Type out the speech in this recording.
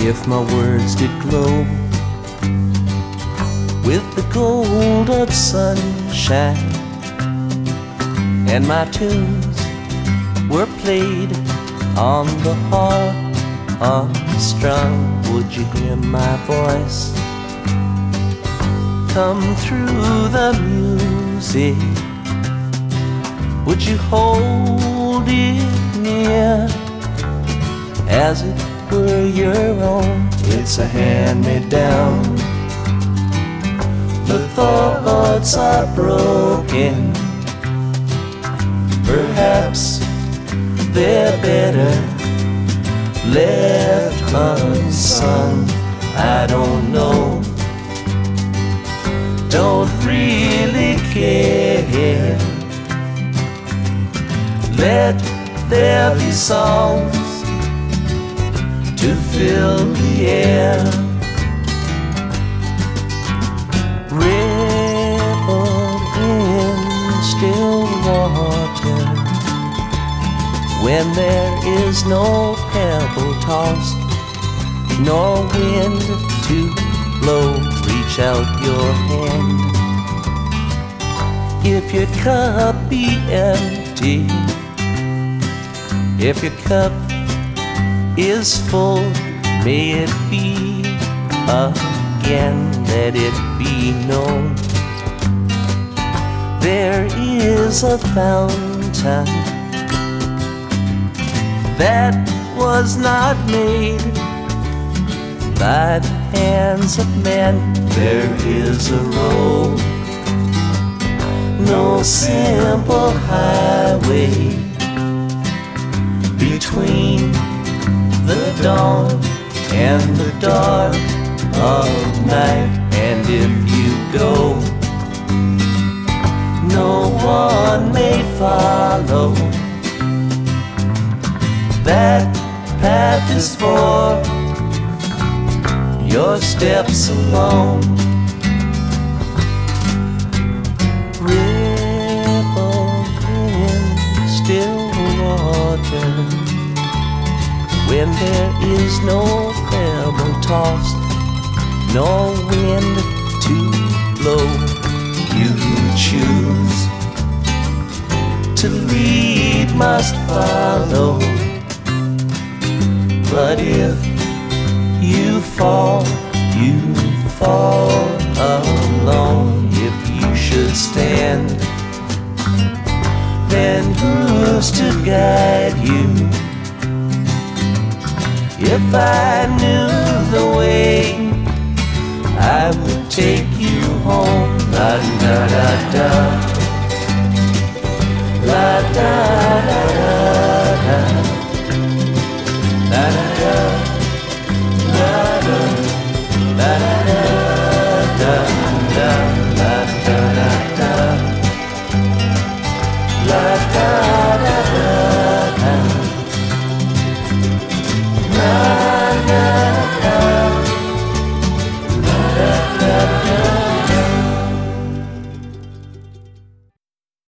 if my words did glow with the gold of sunshine, and my tunes were played on the harp unstrung, would you hear my voice come through the music? Would you hold it near as it were your own? It's a hand-me-down. The thoughts are broken. Perhaps they're better left unsung. I don't know. Don't really care. Let there be songs to fill the air. Ripple in still water when there is no pebble tossed, nor wind to blow. Reach out your hand. If your cup be empty, if your cup is full, may it be again, let it be known. There is a fountain that was not made by the hands of men. There is a road, no simple highway between the dawn and the dark of night. And if you go, no one may follow. That path is for your steps alone. Ripple in still water when there is no pebble tossed, no wind to blow. You choose to lead, must follow. But if you fall alone. If you should stand, then who's to guide you? If I knew the way, I would take you home. La da da da, la da da da.